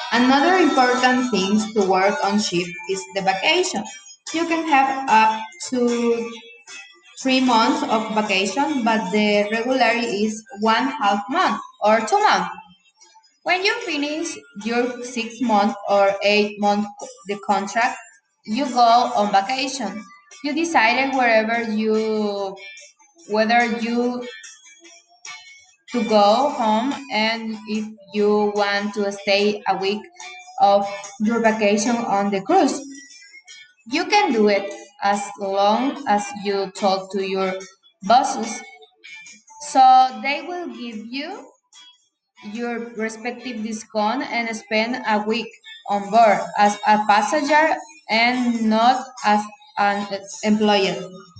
Another important thing to work on shift is the vacation. You can have up to 3 months of vacation, but the regularity is 1/2 month or 2 months. When you finish your 6 month or 8 month the contract, you go on vacation. You decided whether you to go home and if you want to stay a week of your vacation on the cruise. You can do it as long as you talk to your bosses so they will give you your respective discount and spend a week on board as a passenger and not as an employee.